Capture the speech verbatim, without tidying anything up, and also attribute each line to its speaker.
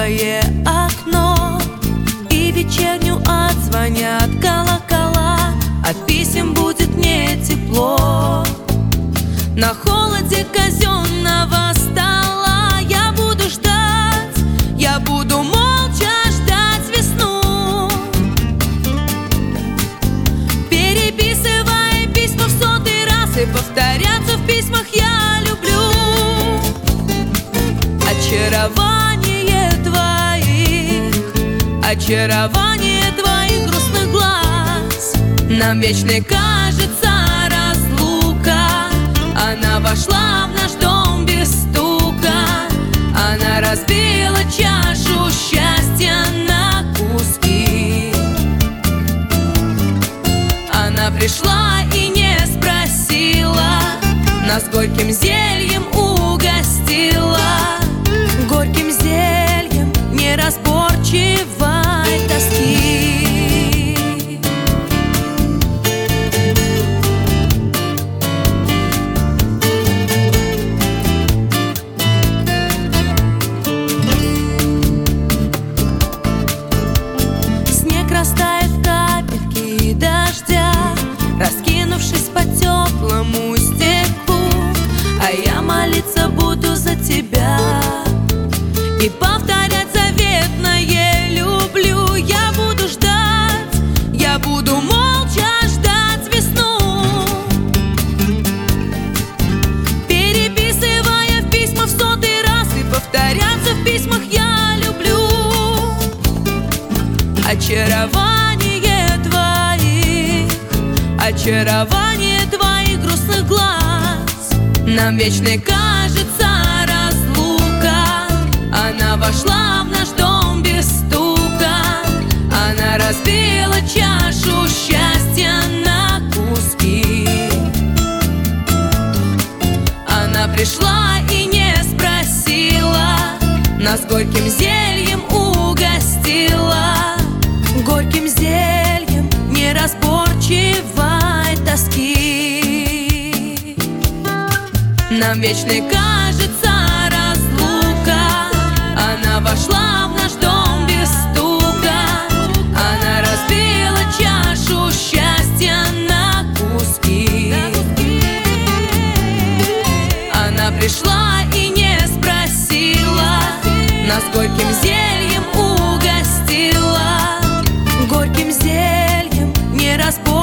Speaker 1: твое окно, и вечернюю отзвонят колокола. От писем будет не тепло. На холоде казенного стола я буду ждать, я буду молча ждать весну, переписывая письма в сотый раз, и повторяться в письмах я люблю. Очарование твоих, очарование твоих грустных глаз. Нам вечной кажется разлука. Она вошла в наш дом без стука. Она разбила чашу счастья на куски. Она пришла и не спросила, нас горьким зельем угостила. Горьким зельем неразборчивой тоски. Снег растает в капельки дождя, раскинувшись по теплому стеклу. А я молиться буду за тебя и повторять заветное люблю. Я буду ждать, я буду молча ждать весну, переписывая в письма в сотый раз, и повторяться в письмах я люблю. Очарование твоих, очарование твоих грустных глаз. Нам вечной кажется разлука. Она вошла в наш дом без стука. Она разбила чашу счастья на куски. Она пришла и не спросила, нас горьким зельем угостила. Горьким зельем неразборчивой тоски. Нам вечной кажется разлука. Она вошла в наш дом без стука. Она разбила чашу счастья на куски. Она пришла и не спросила, нас горьким зельем угостила. Горьким зельем неразборчивой